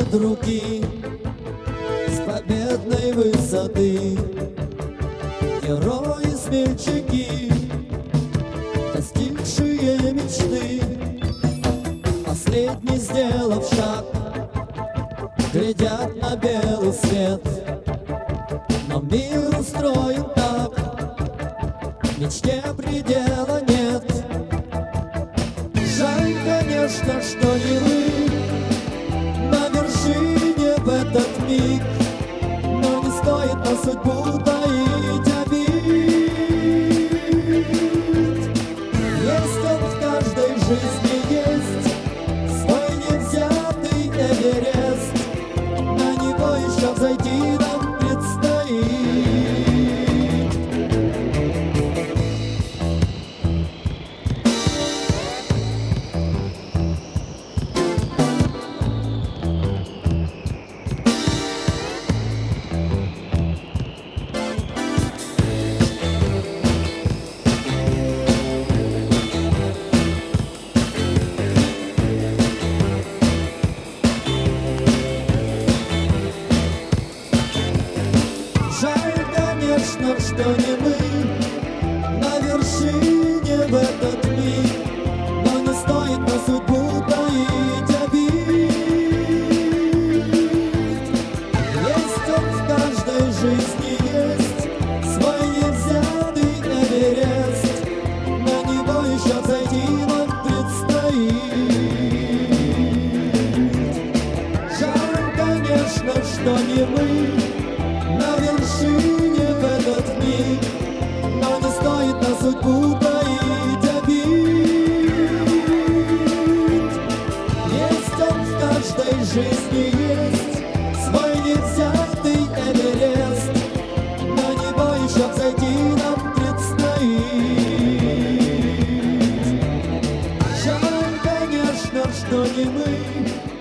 от руки с победной высоты. Герои-смельчаки, достигшие мечты, последний сделав шаг, глядят на белый свет. Но мир устроен так, мечте предела нет. Жаль, конечно, что не мы на вершине в этот миг, но не стоит на судьбу таить обид. Есть он в каждой жизни, есть свой невзятый Эверест, на него еще взойти нам предстоит. Жаль, конечно, что не мы на вершине в этот миг, но не стоит на судьбу таить обид. Есть он в каждой жизни, есть свой невзятый Эверест, на него еще взойти нам предстоит. Жаль, конечно, что не мы на вершине в этот миг, но не стоит на судьбу таить обид. Есть он в каждой жизни, есть свой невзятый Эверест, на него еще взойти нам предстоит. Жаль, конечно, что не мы